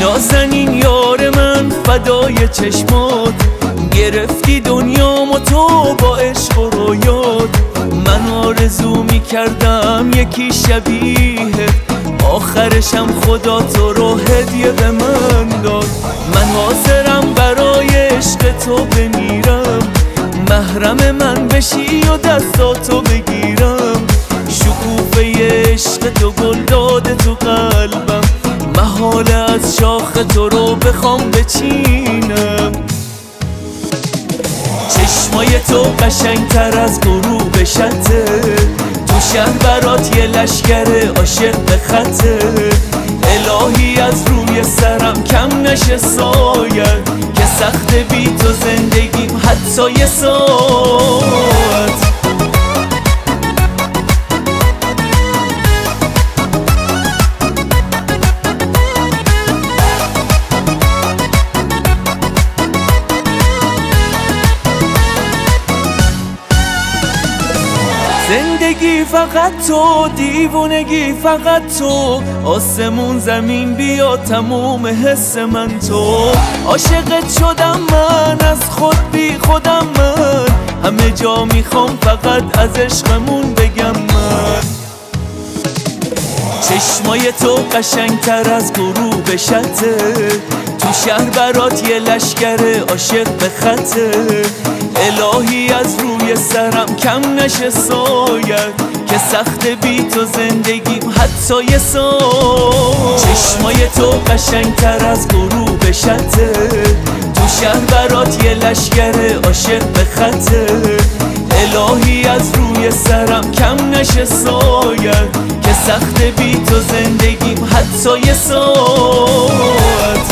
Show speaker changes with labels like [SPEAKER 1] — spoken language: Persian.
[SPEAKER 1] نازنین یار من فدای چشمات، گرفتی دنیامو تو با عشق و رویات. من آرزو میکردم یکی شبیه، آخرشم خدا تو رو هدیه به من داد. من حاضرم برای عشق تو بمیرم، محرم من بشی و دستاتو بگیرم. شکوفه عشق تو گل داده تو قلبم، محاله از شاخ تو رو بخوام بچینم. چشمای تو قشنگتر از غروب شته، تو شهر برات یه لشکر عاشق به خطه. الهی از روی سرم کم نشه سایت، که سخت بی تو زندگیم حتی یه ساعت. زندگی فقط تو، دیوونگی فقط تو، آسمون زمین بیا تموم حس من تو. عاشقت شدم من، از خود بی خودم من، همه جا میخوام فقط از عشقمون بگم من. چشمای تو قشنگتر از غروب شته، تو شهر برات یه لشکر عاشق به خطه. الهی از روی سرم کم نشه سایت، که سخت بی تو زندگیم حتی یه ساعت. چشمای تو قشنگتر از غروب شته، تو شهر برات یه لشکر عاشق به خطه. الهی از روی سرم کم نشه سایت، که سخت بی تو زندگیم حتی یه ساعت.